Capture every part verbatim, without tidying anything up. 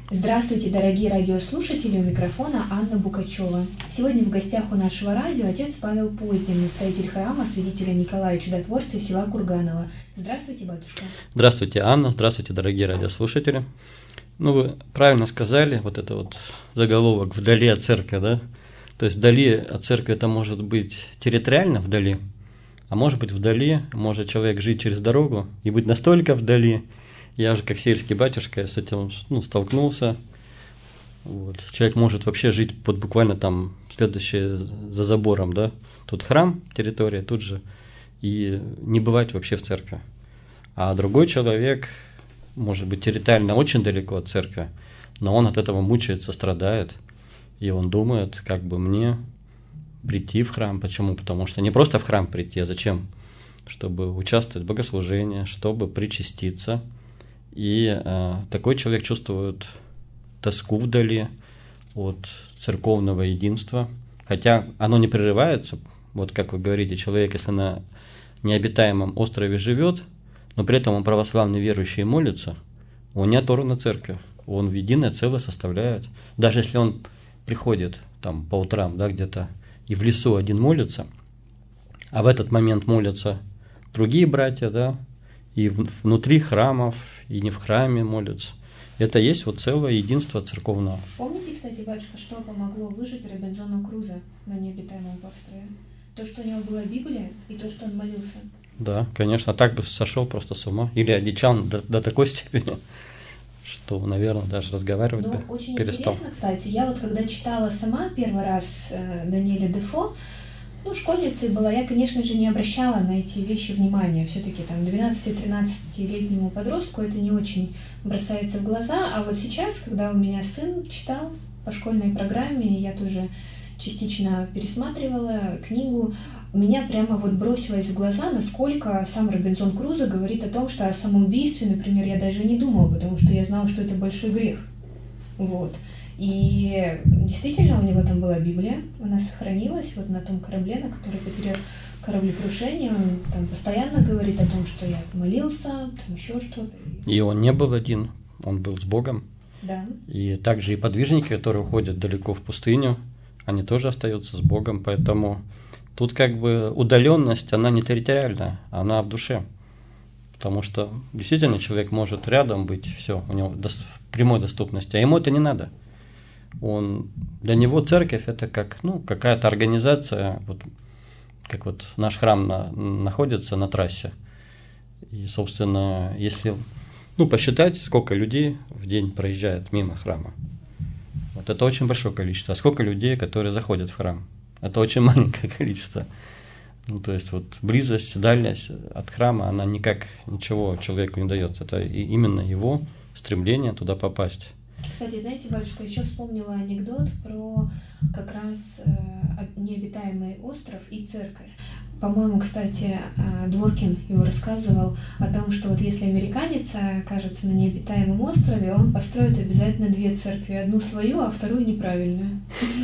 Здравствуйте, дорогие радиослушатели, у микрофона Анна Букачева. Сегодня в гостях у нашего радио отец Павел Поздин, настоятель храма святителя Николая Чудотворца села Курганово. Здравствуйте, батюшка. Здравствуйте, Анна, здравствуйте, дорогие радиослушатели. Ну, вы правильно сказали, вот это вот заголовок «Вдали от церкви», да? То есть вдали от церкви это может быть территориально вдали, а может быть вдали, может человек жить через дорогу и быть настолько вдали. Я уже как сельский батюшка с этим ну, столкнулся. Вот. Человек может вообще жить вот буквально там следующее за забором, да? Тут храм, территория, тут же, и не бывать вообще в церкви. А другой человек может быть территориально очень далеко от церкви, но он от этого мучается, страдает, и он думает, как бы мне прийти в храм. Почему? Потому что не просто в храм прийти, а зачем? Чтобы участвовать в богослужении, чтобы причаститься. И э, такой человек чувствует тоску вдали от церковного единства, хотя оно не прерывается. Вот как вы говорите, человек, если на необитаемом острове живет, но при этом он православный верующий и молится, он не оторван от церкви, он в единое целое составляет. Даже если он приходит там по утрам, да, где-то и в лесу один молится, а в этот момент молятся другие братья, да, и внутри храмов, и не в храме молятся. Это есть вот целое единство церковного. Помните, кстати, батюшка, что помогло выжить Робинзону Крузо на необитаемом острове? То, что у него была Библия, и то, что он молился. Да, конечно, а так бы сошел просто с ума. Или одичал до, до такой степени, что, наверное, даже разговаривать ну, бы очень перестал. Интересно, кстати, я вот когда читала сама первый раз э, Даниэля Дефо, ну, школьницей была, я, конечно же, не обращала на эти вещи внимания. Все-таки там двенадцати-тринадцатилетнему подростку это не очень бросается в глаза. А вот сейчас, когда у меня сын читал по школьной программе, я тоже частично пересматривала книгу, у меня прямо вот бросилось в глаза, насколько сам Робинзон Крузо говорит о том, что о самоубийстве, например, я даже не думала, потому что я знала, что это большой грех. Вот. И действительно, у него там была Библия, она сохранилась вот на том корабле, на который потерял кораблекрушение. Он там постоянно говорит о том, что я молился, там еще что-то. И он не был один, он был с Богом. Да. И также и подвижники, которые уходят далеко в пустыню, они тоже остаются с Богом, поэтому тут как бы удаленность, она не территориальная, она в душе. Потому что действительно человек может рядом быть, все, у него в прямой доступности, а ему это не надо. Он, для него церковь это как ну, какая-то организация, вот, как вот наш храм на, находится на трассе. И, собственно, если ну, посчитать, сколько людей в день проезжает мимо храма, вот это очень большое количество. А сколько людей, которые заходят в храм? Это очень маленькое количество. Ну, то есть вот близость, дальность от храма, она никак ничего человеку не дает. Это именно его стремление туда попасть. Кстати, знаете, батюшка, еще вспомнила анекдот про как раз э, необитаемый остров и церковь. По-моему, кстати, э, Дворкин его рассказывал о том, что вот если американец окажется на необитаемом острове, он построит обязательно две церкви. Одну свою, а вторую неправильную.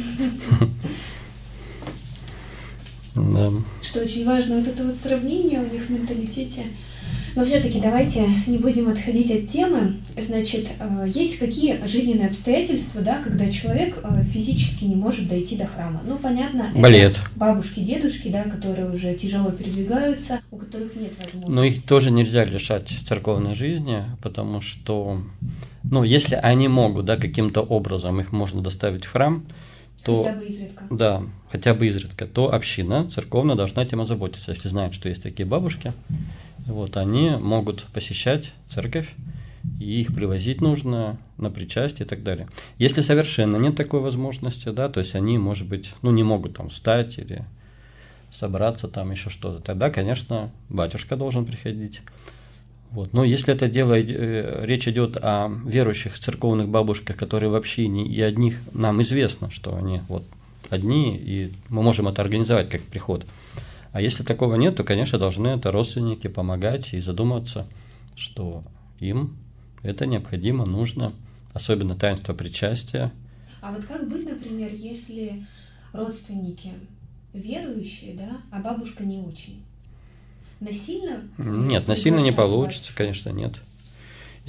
Да. Что очень важно, вот это вот сравнение у них в менталитете. Но все-таки давайте не будем отходить от темы. Значит, есть какие жизненные обстоятельства, да, когда человек физически не может дойти до храма? Ну, понятно, болеет. Это бабушки, дедушки, да, которые уже тяжело передвигаются, у которых нет возможности. Но их тоже нельзя лишать церковной жизни, потому что, ну, если они могут, да, каким-то образом их можно доставить в храм, то, хотя бы изредка. Да, хотя бы изредка, то община церковная должна этим озаботиться. Если знают, что есть такие бабушки, вот, они могут посещать церковь, и их привозить нужно на причастие и так далее. Если совершенно нет такой возможности, да, то есть они, может быть, ну, не могут там встать или собраться, там еще что-то, тогда, конечно, батюшка должен приходить. Вот. Но если это дело, речь идет о верующих церковных бабушках, которые в общине, и одних нам известно, что они вот одни, и мы можем это организовать как приход. А если такого нет, то, конечно, должны это родственники помогать и задуматься, что им это необходимо, нужно, особенно таинство причастия. А вот как быть, например, если родственники верующие, да, а бабушка не очень? Насильно? Нет, насильно не получится, конечно, нет.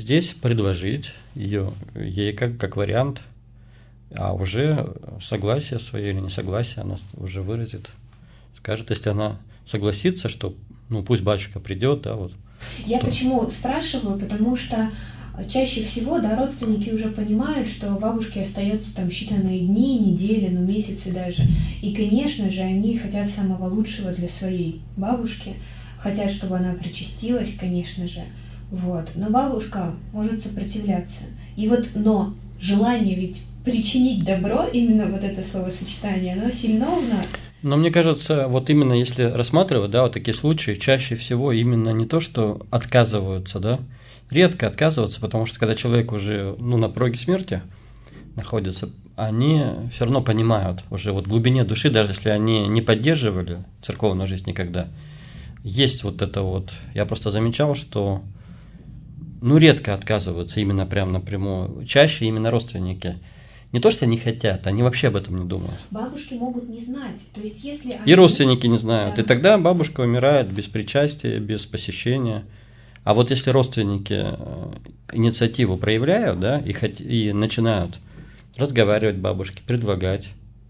здесь предложить ее, ей как, как вариант, а уже согласие свое или несогласие она уже выразит, скажет, если она согласится, что ну пусть батюшка придет, да, вот. Я то... почему спрашиваю, потому что чаще всего, да, родственники уже понимают, что бабушке остается там считанные дни, недели, ну месяцы даже. И, конечно же, они хотят самого лучшего для своей бабушки, хотят, чтобы она причастилась, конечно же. Вот. Но бабушка может сопротивляться. И вот, но желание ведь причинить добро, именно вот это словосочетание, оно сильно в нас. Но мне кажется, вот именно если рассматривать, да, вот такие случаи, чаще всего именно не то, что отказываются, да, редко отказываются, потому что когда человек уже, ну, на пороге смерти находится, они все равно понимают уже вот в глубине души, даже если они не поддерживали церковную жизнь никогда, есть вот это вот, я просто замечал, что, ну, редко отказываются именно прям напрямую, чаще именно родственники. Не то, что они хотят, они вообще об этом не думают. Бабушки могут не знать. То есть, если они... И родственники не знают. Да. И тогда бабушка умирает без причастия, без посещения. А вот если родственники инициативу проявляют, да, и, хот... и начинают разговаривать бабушке, предлагать,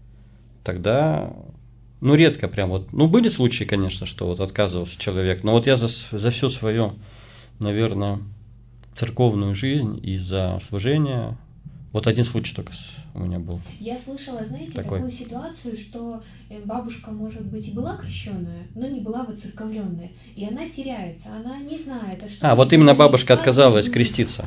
тогда, ну, редко прям вот... Ну, были случаи, конечно, что вот отказывался человек, но вот я за, за всю свою, наверное, церковную жизнь и за служение... Вот один случай только у меня был. Я слышала, знаете, такой. такую ситуацию, что бабушка, может быть, и была крещенная, но не была воцерковленная. И она теряется, она не знает, а что... А, вот именно бабушка отказалась будет. креститься.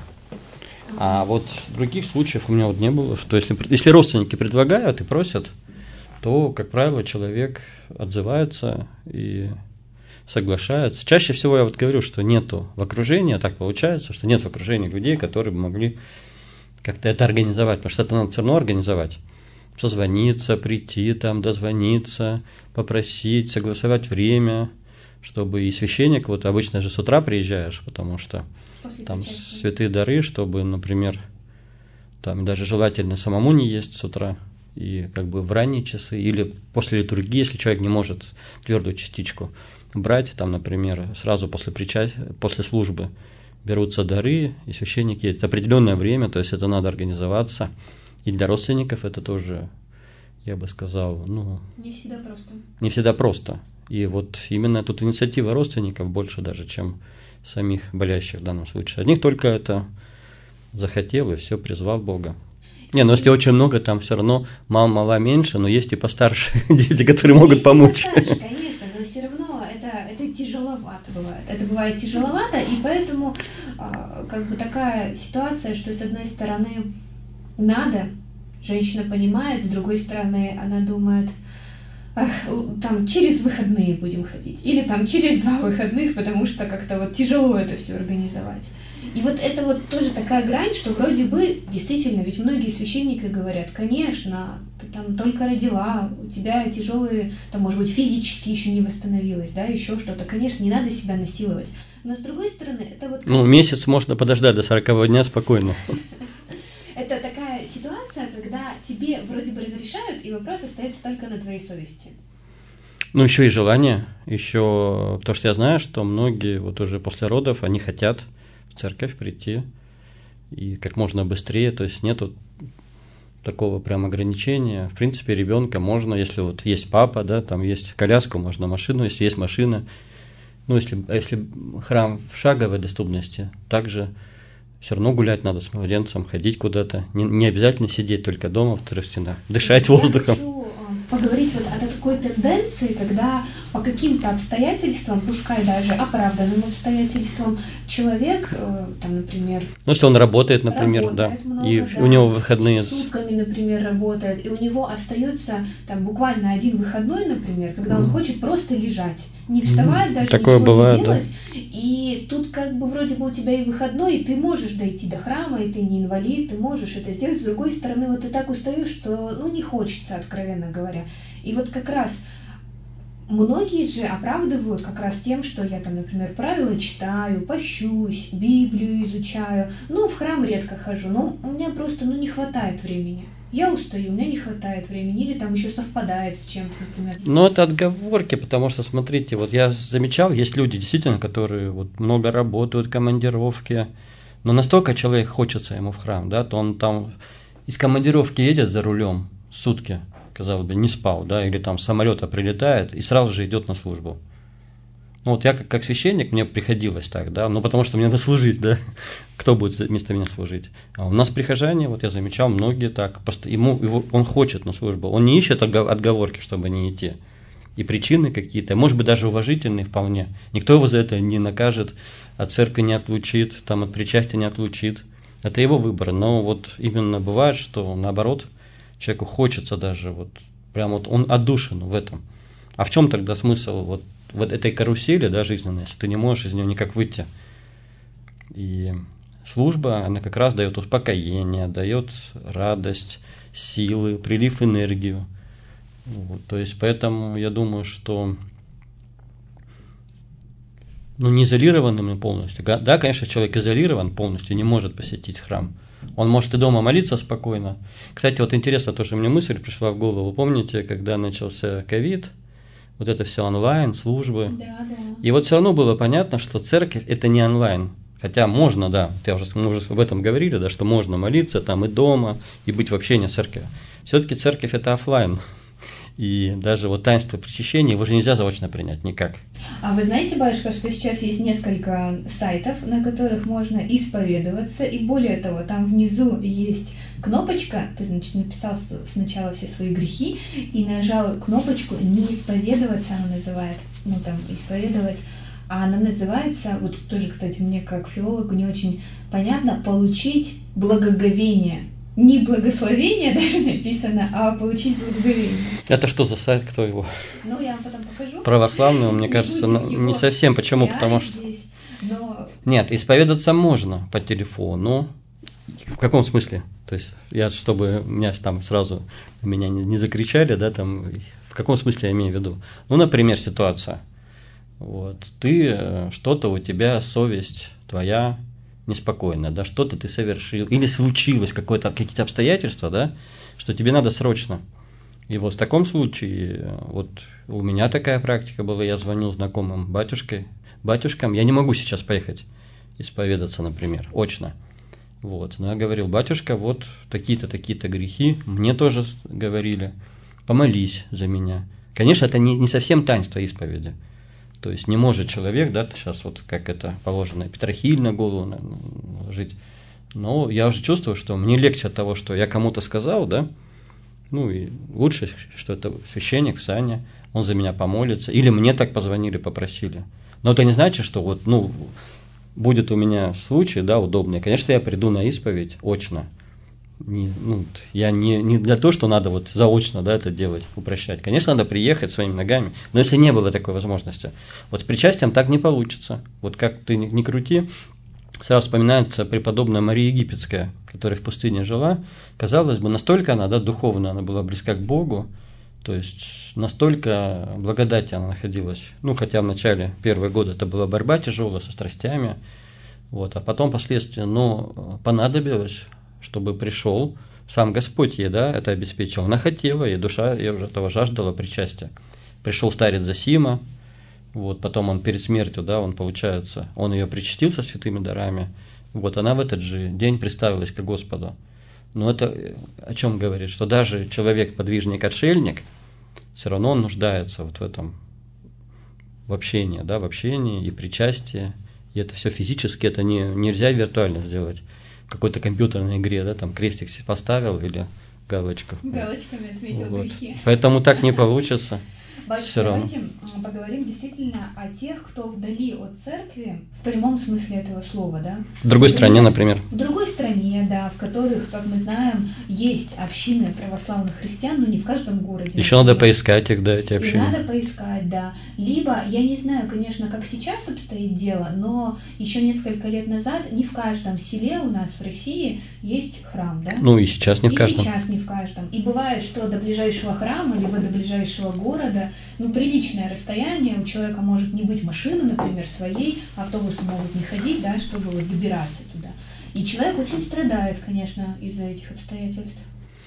А вот других случаев у меня вот не было, что если, если родственники предлагают и просят, то, как правило, человек отзывается и соглашается. Чаще всего я вот говорю, что нету в окружении, а так получается, что нет в окружении людей, которые бы могли как-то это организовать, потому что это надо все равно организовать. Созвониться, прийти там, дозвониться, попросить, согласовать время, чтобы и священник, вот обычно же с утра приезжаешь, потому что После там причастия. святые дары, чтобы, например, там даже желательно самому не есть с утра, и как бы в ранние часы, или после литургии, если человек не может твердую частичку брать, там, например, сразу после причастия, после службы, берутся дары, и священники, это определенное время, то есть это надо организоваться. И для родственников это тоже, я бы сказал, ну... Не всегда просто. Не всегда просто. И вот именно тут инициатива родственников больше даже, чем самих болящих в данном случае. От них только это захотел, и все, призвал Бога. Не, но если очень много, там все равно мало, мало меньше, но есть и постарше дети, которые могут помочь. Постарше, конечно, но все равно это, это тяжеловато бывает. Это бывает тяжеловато, и поэтому как бы такая ситуация, что с одной стороны надо, женщина понимает, с другой стороны она думает, ах, там через выходные будем ходить, или там через два выходных, потому что как-то вот тяжело это все организовать. И вот это вот тоже такая грань, что вроде бы действительно, ведь многие священники говорят, конечно, ты там только родила, у тебя тяжелые, там, может быть, физически еще не восстановилась, да, еще что-то. Конечно, не надо себя насиловать. Но с другой стороны, это вот... Ну, месяц можно подождать до сорокового дня спокойно. Это такая ситуация, когда тебе вроде бы разрешают, и вопрос остается только на твоей совести. Ну, еще и желание, еще то, что я знаю, что многие вот уже после родов, они хотят в церковь прийти и как можно быстрее, то есть нету такого прям ограничения. В принципе, ребенка можно, если вот есть папа, да, там есть коляску, можно машину, если есть машина. Ну, если, если храм в шаговой доступности, также все равно гулять надо с младенцем, ходить куда-то. Не, не обязательно сидеть только дома в трех стенах, дышать Я воздухом. Хочу поговорить вот о такой тенденции, когда по каким-то обстоятельствам, пускай даже оправданным обстоятельствам, человек, там, например... Ну, если он работает, например, работает да, много, и да, у него выходные... сутками, например, работает, и у него остается там буквально один выходной, например, когда он Mm. хочет просто лежать, не вставать, даже Такое ничего бывает, не делать. да. И тут как бы вроде бы у тебя и выходной, и ты можешь дойти до храма, и ты не инвалид, ты можешь это сделать. С другой стороны, вот ты так устаешь, что ну не хочется, откровенно говоря. И вот как раз многие же оправдывают как раз тем, что я там, например, правила читаю, пощусь, Библию изучаю, ну, в храм редко хожу, но у меня просто, ну, не хватает времени. Я устаю, у меня не хватает времени, или там еще совпадает с чем-то, например. Но это отговорки, потому что, смотрите, вот я замечал, есть люди, действительно, которые вот много работают, командировки, Но настолько человек хочется ему в храм, да, то он там из командировки едет за рулем сутки, казалось бы, не спал, да, или там с самолета прилетает и сразу же идет на службу. Ну вот я как, как священник, мне приходилось так, да, ну потому что мне надо служить, да, кто будет вместо меня служить. А у нас прихожане, вот я замечал, многие так, просто ему, его, он хочет на службу, он не ищет отговорки, чтобы не идти. И причины какие-то, может быть, даже уважительные вполне. Никто его за это не накажет, от церкви не отлучит, там, от причастия не отлучит. Это его выбор. Но вот именно бывает, что наоборот, человеку хочется даже, вот прям вот он отдушен в этом. А в чем тогда смысл вот, вот этой карусели, да, жизненной, если ты не можешь из нее никак выйти? И служба, она как раз дает успокоение, дает радость, силы, прилив энергию. Вот, то есть, поэтому я думаю, что ну, не изолированным полностью. Да, конечно, человек изолирован полностью, не может посетить храм. Он может и дома молиться спокойно. Кстати, вот интересно, тоже мне мысль пришла в голову. Помните, когда начался ковид, вот это все онлайн, службы. Да, да. И вот все равно было понятно, что церковь – это не онлайн. Хотя можно, да, я уже, мы уже об этом говорили, да, что можно молиться там и дома, и быть в общении с церковью. Все-таки церковь – это офлайн. И даже вот таинство причащения его же нельзя заочно принять никак. А вы знаете, батюшка, что сейчас есть несколько сайтов, на которых можно исповедоваться, и более того, там внизу есть кнопочка, ты, значит, написал сначала все свои грехи и нажал кнопочку «Не исповедоваться», она называет, ну там, исповедовать, а она называется, вот тоже, кстати, мне как филологу не очень понятно, «Получить благоговение». Не благословение даже написано, а получить благоговение. Это что за сайт, кто его? Ну, я вам потом покажу. Православный, мне кажется, не совсем. Почему? Потому что... Здесь, но... Нет, исповедаться можно по телефону. В каком смысле? То есть, я, чтобы меня там сразу меня не, не закричали, да, там, в каком смысле я имею в виду? Ну, например, ситуация. Вот, ты, что-то у тебя, совесть твоя неспокойно, да, что-то ты совершил, или случилось какое-то, какие-то обстоятельства, да, что тебе надо срочно. И вот в таком случае, вот у меня такая практика была, я звонил знакомым батюшкой, батюшкам, я не могу сейчас поехать исповедаться, например, очно. Вот, но я говорил, батюшка, вот такие-то, такие-то грехи, мне тоже говорили, помолись за меня. Конечно, это не, не совсем таинство исповеди. То есть не может человек, да, сейчас вот как это положено, петрохиль на голову жить. Но я уже чувствую, что мне легче от того, что я кому-то сказал, да, ну и лучше, что это священник Саня, он за меня помолится, или мне так позвонили, попросили. Но это не значит, что вот, ну, будет у меня случай, да, удобный. Конечно, я приду на исповедь очно. Не, ну, я не, не для того, что надо вот заочно, да, это делать, упрощать. Конечно, надо приехать своими ногами, но если не было такой возможности, вот с причастием так не получится. Вот как ты не, не крути, сразу вспоминается преподобная Мария Египетская, которая в пустыне жила. Казалось бы, настолько она, да, духовно, она была близка к Богу, то есть настолько благодати она находилась. Ну, хотя в начале, первые годы это была борьба тяжелая со страстями, вот, а потом последствия, но понадобилось, чтобы пришел сам Господь ей, да, это обеспечил. Она хотела, и душа ее уже этого жаждала причастия. Пришел старец Зосима, вот, потом он перед смертью, да, он, получается, он ее причастил со святыми дарами, вот, она в этот же день представилась к Господу. Но это о чем говорит? Что даже человек, подвижник, отшельник, все равно он нуждается вот в этом, в общении, да, в общении и причастии, и это все физически, это не, нельзя виртуально сделать. В какой-то компьютерной игре, да, там крестик поставил или галочку. Галочками отметил вот. Грехи. Поэтому так не получится. Батюшка, давайте поговорим действительно о тех, кто вдали от церкви, в прямом смысле этого слова, да? В другой стране, например. В другой стране, да, в которых, как мы знаем, есть общины православных христиан, но не в каждом городе. Еще надо поискать их, да, эти общины. И надо поискать, да. Либо, я не знаю, конечно, как сейчас обстоит дело, но еще несколько лет назад не в каждом селе у нас в России есть храм, да? Ну и сейчас не в каждом. И сейчас не в каждом. И бывает, что до ближайшего храма, либо до ближайшего города, ну, приличное расстояние, у человека может не быть машины, например, своей, автобусы могут не ходить, да, чтобы вот добираться туда. И человек очень страдает, конечно, из-за этих обстоятельств.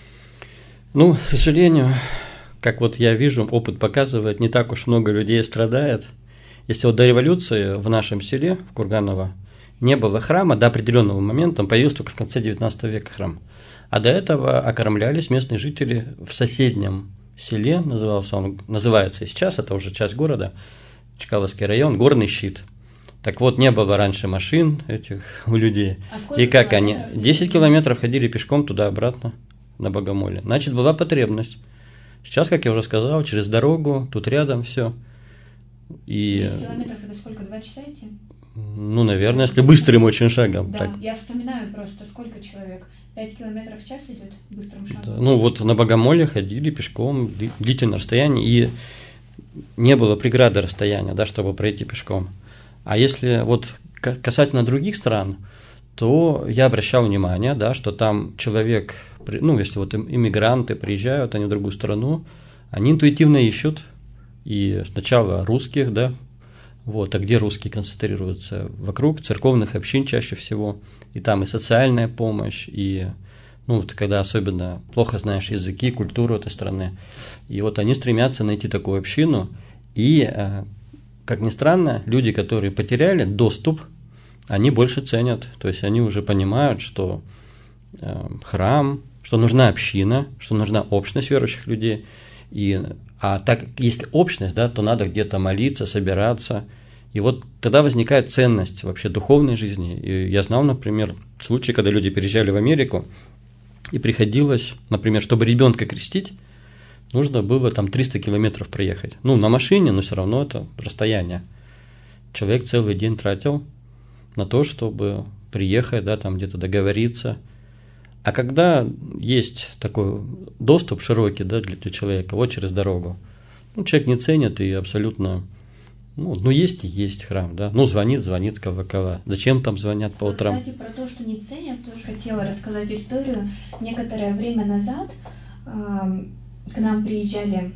Ну, к сожалению, как вот я вижу, опыт показывает, не так уж много людей страдает. Если вот до революции в нашем селе, в Курганово, не было храма до определенного момента, он появился только в конце девятнадцатого века храм. А до этого окормлялись местные жители в соседнем селе, назывался он, называется и сейчас, это уже часть города, Чкаловский район, Горный Щит. Так вот, не было раньше машин этих у людей. А и как они? десять километров ходили пешком туда-обратно на Богомоле. Значит, была потребность. Сейчас, как я уже сказал, через дорогу, тут рядом все. И... десять километров это сколько, два часа идти? Ну, наверное, если быстрым очень шагом. Да, так. Я вспоминаю просто, сколько человек. пять километров в час идет быстрым шагом. Да, ну, вот на Богомоле ходили пешком длительное расстояние, и не было преграды расстояния, да, чтобы пройти пешком. А если вот касательно других стран, то я обращал внимание, да, что там человек, ну, если вот иммигранты приезжают, они в другую страну, они интуитивно ищут, и сначала русских, да, вот, а где русские концентрируются? Вокруг церковных общин чаще всего, и там и социальная помощь, и, ну, вот, когда особенно плохо знаешь языки, культуру этой страны, и вот они стремятся найти такую общину, и, как ни странно, люди, которые потеряли доступ, они больше ценят, то есть они уже понимают, что э, храм, что нужна община, что нужна общность верующих людей, и, а так как есть общность, да, то надо где-то молиться, собираться, и вот тогда возникает ценность вообще духовной жизни. И я знал, например, случаи, когда люди переезжали в Америку, и приходилось, например, чтобы ребенка крестить, нужно было там триста километров проехать. Ну, на машине, но все равно это расстояние. Человек целый день тратил на то, чтобы приехать, да, там где-то договориться. А когда есть такой доступ широкий, да, для, для человека, вот через дорогу, ну, человек не ценит и абсолютно, ну, ну есть и есть храм, да, ну, звонит, звонит, кого-кого. Зачем там звонят по утрам? Кстати, про то, что не ценят, тоже хотела рассказать историю. Некоторое время назад э, к нам приезжали,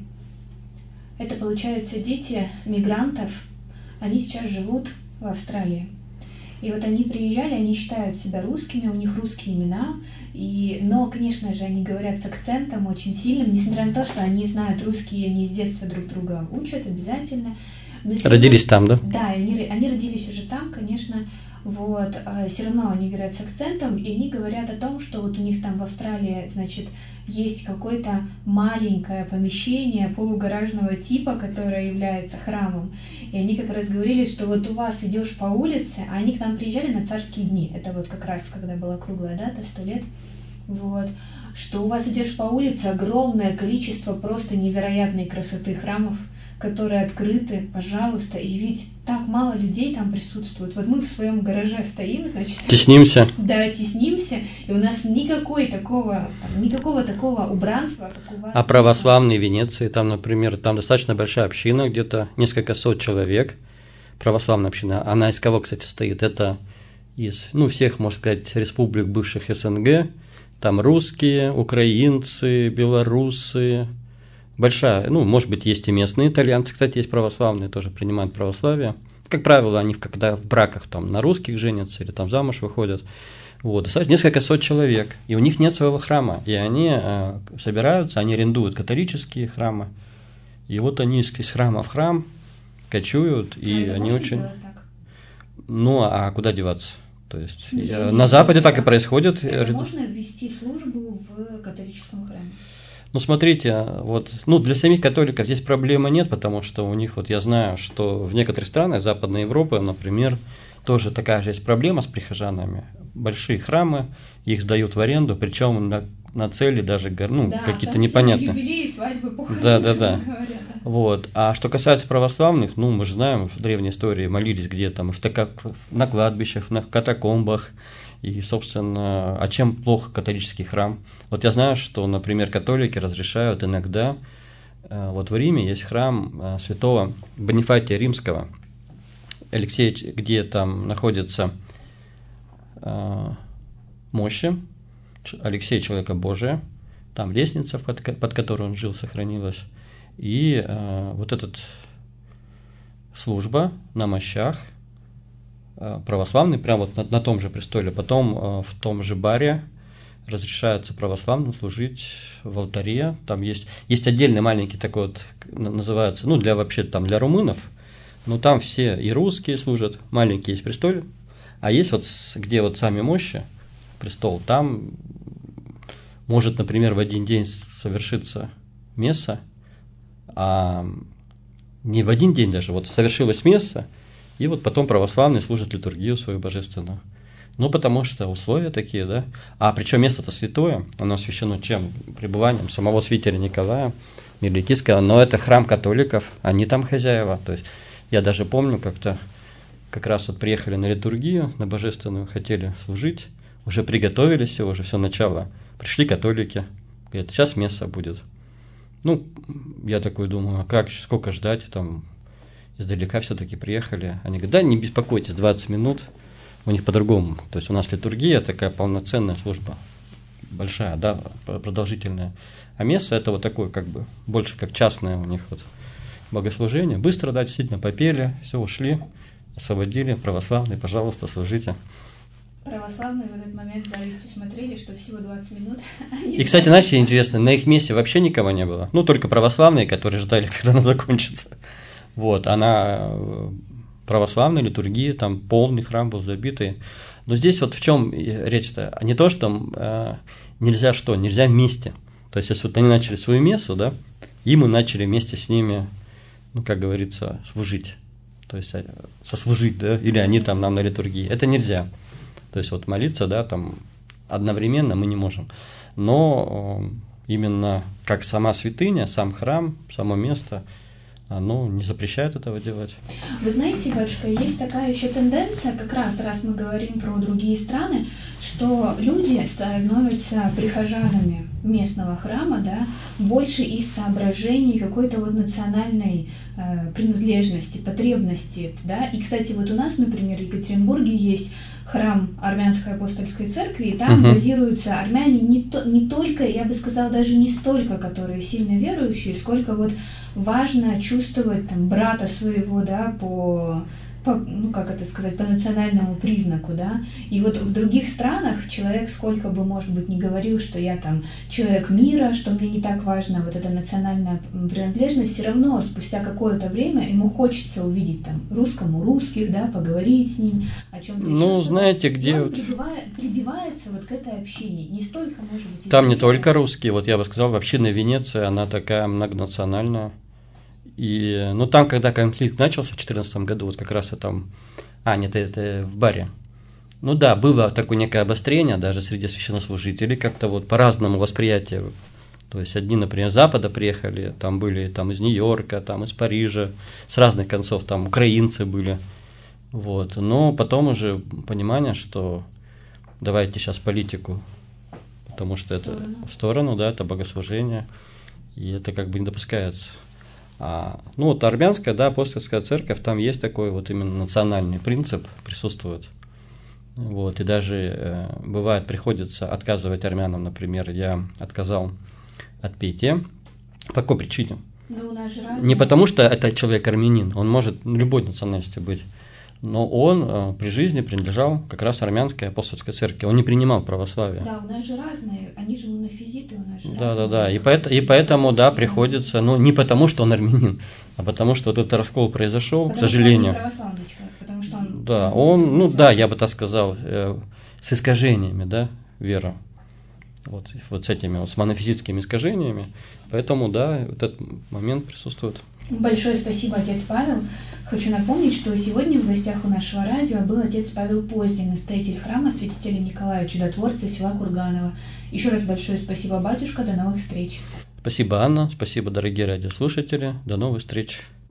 это, получается, дети мигрантов, они сейчас живут в Австралии. И вот они приезжали, они считают себя русскими, у них русские имена, и, но, конечно же, они говорят с акцентом очень сильным, несмотря на то, что они знают русский, и они с детства друг друга учат обязательно. Но Родились там, да? Да, они, они родились уже там, конечно, вот, а все равно они говорят с акцентом, и они говорят о том, что вот у них там в Австралии, значит, есть какое-то маленькое помещение полугаражного типа, которое является храмом. И они как раз говорили, что вот у вас идешь по улице, а они к нам приезжали на царские дни. Это вот как раз, когда была круглая дата, сто лет. Вот. Что у вас идешь по улице, огромное количество просто невероятной красоты храмов, которые открыты, пожалуйста, и ведь так мало людей там присутствует. Вот мы в своем гараже стоим, значит... Теснимся. Да, теснимся, и у нас никакой такого, никакого такого убранства, как у вас. А православные Венеции, там, например, там достаточно большая община, где-то несколько сот человек, православная община. Она из кого, кстати, стоит? Это из, ну, всех, можно сказать, республик бывших СНГ, там русские, украинцы, белорусы, большая, ну, может быть, есть и местные итальянцы, кстати, есть православные, тоже принимают православие. Как правило, они когда в браках там на русских женятся или там замуж выходят. Вот, достаточно несколько сот человек, и у них нет своего храма, и они э, собираются, они арендуют католические храмы, и вот они из, из храма в храм кочуют, и а они очень… Так? Ну, а куда деваться? То есть я на Западе так и происходит. Это можно ввести службу в католическом храме? Ну, смотрите, вот, ну, для самих католиков здесь проблемы нет, потому что у них, вот я знаю, что в некоторых странах Западной Европы, например, тоже такая же есть проблема с прихожанами. Большие храмы, их сдают в аренду, причем на, на цели даже, ну, да, какие-то непонятные. Юбилеи, свадьбы, похороны. Да, да, да. Вот. А что касается православных, ну, мы же знаем, в древней истории молились где там, в така... на кладбищах, на катакомбах. И, собственно, а чем плох католический храм? Вот я знаю, что, например, католики разрешают иногда, вот в Риме есть храм святого Бонифатия Римского, Алексей, где там находится мощи, Алексей человека Божия, там лестница, под, под которой он жил, сохранилась, и вот эта служба на мощах, православный, прямо вот на, на том же престоле, потом э, в том же баре разрешается православным служить в алтаре, там есть, есть отдельный маленький такой вот, называется, ну, для вообще там, для румынов, но там все и русские служат, маленький есть престол, А есть вот, где вот сами мощи, престол, там может, например, в один день совершиться месса, а не в один день даже, вот совершилось месса, и вот потом православные служат литургию свою божественную. Ну, потому что условия такие, да. А причем место-то святое, оно освящено чем? Пребыванием самого святителя Николая Мирликийского, но это храм католиков, они там хозяева. То есть я даже помню, как-то как раз вот приехали на литургию, на божественную, хотели служить, уже приготовились все, уже все начало. Пришли католики, говорят, сейчас месса будет. Ну, я такой думаю, а как, сколько ждать, там издалека все-таки приехали. Они говорят, да, не беспокойтесь, двадцать минут, у них по-другому. То есть у нас литургия такая полноценная служба, большая, да, продолжительная. А месса это вот такое, как бы, больше как частное у них вот богослужение. Быстро, да, действительно, попели, все, ушли, освободили, православные, пожалуйста, служите. Православные в этот момент завистью смотрели, что всего двадцать минут. И, кстати, знаете, интересно, на их месте вообще никого не было. Ну, только православные, которые ждали, когда она закончится. Вот, она православная литургия, там полный храм был забитый. Но здесь вот в чем речь-то? Не то, что э, нельзя что, нельзя вместе. То есть, если вот они начали свою мессу, да, и мы начали вместе с ними, ну, как говорится, служить. То есть, сослужить, да, или они там нам на литургии. Это нельзя. То есть, вот молиться, да, там одновременно мы не можем. Но именно как сама святыня, сам храм, само место, оно не запрещает этого делать. Вы знаете, батюшка, есть такая еще тенденция, как раз, раз мы говорим про другие страны, что люди становятся прихожанами местного храма, да, больше из соображений какой-то вот национальной э, принадлежности, потребности, да. И, кстати, вот у нас, например, в Екатеринбурге есть храм Армянской апостольской церкви, и там uh-huh. базируются армяне не, то, не только, я бы сказала, даже не столько, которые сильно верующие, сколько вот важно чувствовать там брата своего, да, по, по, ну как это сказать, по национальному признаку, да. И вот в других странах человек сколько бы, может быть, не говорил, что я там человек мира, что мне не так важна вот эта национальная принадлежность, все равно спустя какое-то время ему хочется увидеть там русскому русских, да, поговорить с ним о чем-то. Ну, еще, знаете, где он вот прибивает, прибивается вот к этой общине, не столько, может быть, там не только русские, вот я бы сказал, община Венеции, она такая многонациональная. И, ну, там, когда конфликт начался в две тысячи четырнадцатом году, вот как раз это там, а, нет, это в баре. Ну да, было такое некое обострение даже среди священнослужителей, как-то вот по-разному восприятие. То есть одни, например, с Запада приехали, там были там из Нью-Йорка, там из Парижа, с разных концов, там украинцы были. Вот. Но потом уже понимание, что давайте сейчас политику, потому что в это сторону. в сторону, да, это богослужение, и это как бы не допускается. А, ну вот армянская, да, апостольская церковь, там есть такой вот именно национальный принцип, присутствует. Вот, и даже э, бывает, приходится отказывать армянам, например, я отказал от питья. По какой причине? Ну, у нас же не потому, что это человек армянин, он может любой национальности быть, но он э, при жизни принадлежал как раз армянской апостольской церкви, он не принимал православие. Да, у нас же разные, они же монофизиты, у нас же Да, разные. да, да, и, поэт, и поэтому, да, приходится, ну, не потому, что он армянин, а потому, что вот этот раскол произошел, потому к сожалению. Что он не православный человек, потому что он... Да, он, ну да, я бы так сказал, э, с искажениями, да, вера. Вот, вот с этими вот, с монофизитскими искажениями. Поэтому, да, вот этот момент присутствует. Большое спасибо, отец Павел. Хочу напомнить, что сегодня в гостях у нашего радио был отец Павел Поздин, настоятель храма святителя Николая Чудотворца села Курганова. Еще раз большое спасибо, батюшка, до новых встреч. Спасибо, Анна, спасибо, дорогие радиослушатели, до новых встреч.